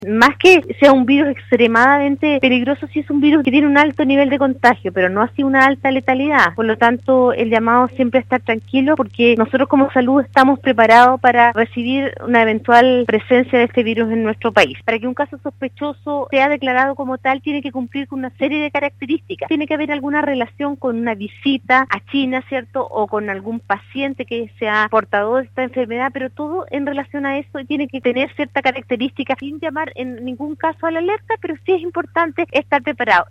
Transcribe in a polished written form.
Más que sea un virus extremadamente peligroso, sí es un virus que tiene un alto nivel de contagio, pero no así una alta letalidad. Por lo tanto, el llamado siempre a estar tranquilo, porque nosotros como salud estamos preparados para recibir una eventual presencia de este virus en nuestro país. Para que un caso sospechoso sea declarado como tal, tiene que cumplir con una serie de características. Tiene que haber alguna relación con una visita a China, ¿cierto? O con algún paciente que sea portador de esta enfermedad, pero todo en relación a eso tiene que tener cierta característica sin llamar en ningún caso a la alerta, pero sí es importante estar preparado.